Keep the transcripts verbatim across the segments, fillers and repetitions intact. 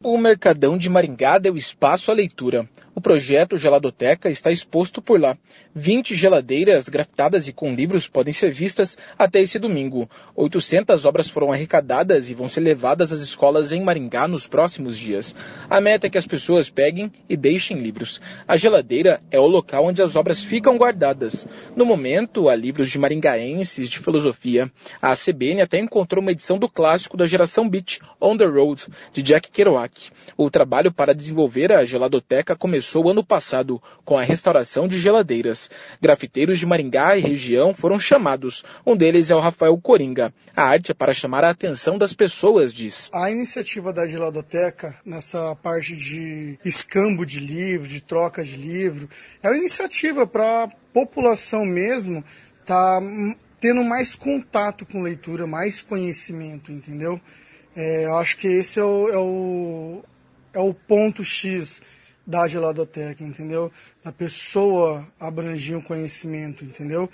O Mercadão de Maringá deu espaço à leitura. O projeto Geladoteca está exposto por lá. vinte geladeiras grafitadas e com livros podem ser vistas até esse domingo. oitocentas obras foram arrecadadas e vão ser levadas às escolas em Maringá nos próximos dias. A meta é que as pessoas peguem e deixem livros. A geladeira é o local onde as obras ficam guardadas. No momento, há livros de maringaenses de filosofia. A C B N até encontrou uma edição do clássico da geração Beat, On the Road, de Jack Kerouac. O trabalho para desenvolver a Geladoteca começou ano passado, com a restauração de geladeiras. Grafiteiros de Maringá e região foram chamados. Um deles é o Rafael Coringa. A arte é para chamar a atenção das pessoas, diz. A iniciativa da Geladoteca, nessa parte de escambo de livro, de troca de livro, é uma iniciativa para a população mesmo estar tá tendo mais contato com leitura, mais conhecimento, entendeu? É, eu acho que esse é o, é o, é o ponto X da Geladoteca, entendeu? Da pessoa abrangir um conhecimento, entendeu?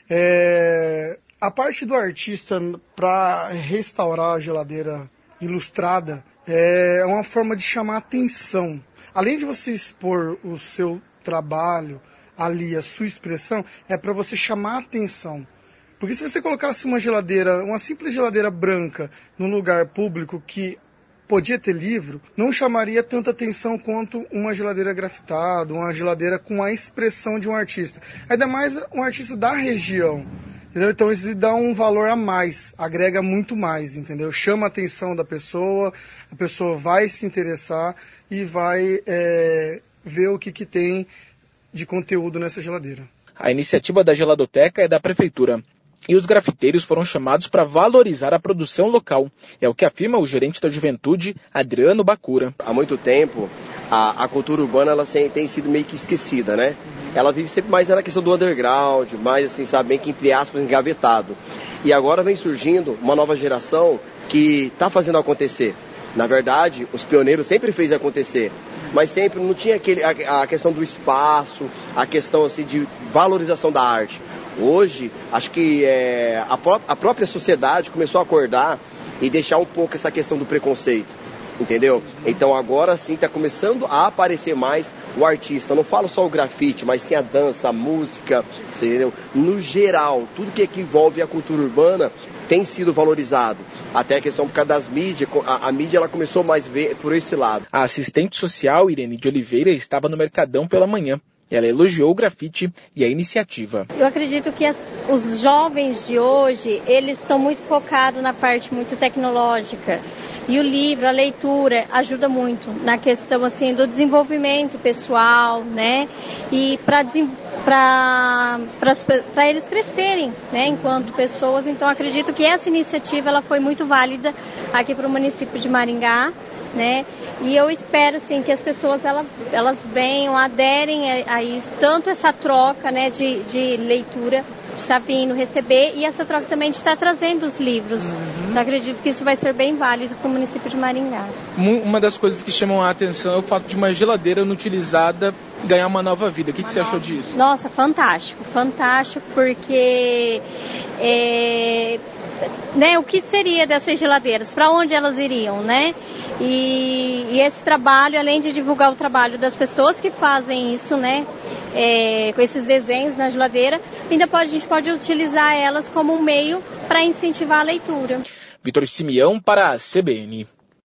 É, a parte do artista para restaurar a geladeira ilustrada é uma forma de chamar atenção. Além de você expor o seu trabalho ali, a sua expressão, é para você chamar atenção. Porque se você colocasse uma geladeira, uma simples geladeira branca num lugar público que podia ter livro, não chamaria tanta atenção quanto uma geladeira grafitada, uma geladeira com a expressão de um artista. Ainda mais um artista da região, entendeu? Então isso dá um valor a mais, agrega muito mais, entendeu? Chama a atenção da pessoa, a pessoa vai se interessar e vai é, ver o que, que tem de conteúdo nessa geladeira. A iniciativa da Geladoteca é da Prefeitura. E os grafiteiros foram chamados para valorizar a produção local. É o que afirma o gerente da juventude, Adriano Bacura. Há muito tempo, a, a cultura urbana ela tem sido meio que esquecida, né? Ela vive sempre mais na questão do underground, mais assim, sabe, bem que entre aspas, engavetado. E agora vem surgindo uma nova geração que está fazendo acontecer. Na verdade, os pioneiros sempre fez acontecer, mas sempre não tinha aquele, a, a questão do espaço, a questão assim, de valorização da arte. Hoje, acho que é, a, pró- a própria sociedade começou a acordar e deixar um pouco essa questão do preconceito, entendeu? Então agora sim está começando a aparecer mais o artista. Eu não falo só o grafite, mas sim a dança, a música, entendeu? No geral, tudo que, que envolve a cultura urbana tem sido valorizado. Até a questão por causa das mídias, a, a mídia ela começou mais ver por esse lado. A assistente social, Irene de Oliveira, estava no Mercadão pela manhã. Ela elogiou o grafite e a iniciativa. Eu acredito que as, os jovens de hoje, eles são muito focados na parte muito tecnológica. E o livro, a leitura, ajuda muito na questão assim, do desenvolvimento pessoal, né? E para para eles crescerem, né? Enquanto pessoas. Então, acredito que essa iniciativa ela foi muito válida aqui para o município de Maringá, né? E eu espero assim, que as pessoas elas, elas venham, aderem a, a isso, tanto essa troca, né, de, de leitura, de estar vindo receber, e essa troca também de estar trazendo os livros. Uhum. Eu acredito que isso vai ser bem válido para o município de Maringá. Uma das coisas que chamam a atenção é o fato de uma geladeira inutilizada ganhar uma nova vida. O que, que você achou disso? Nossa, fantástico, fantástico, porque é, né, o que seria dessas geladeiras? Para onde elas iriam, né? E, e esse trabalho, além de divulgar o trabalho das pessoas que fazem isso, né, é, com esses desenhos na geladeira, ainda pode, a gente pode utilizar elas como um meio para incentivar a leitura. Vitor Simeão para a C B N.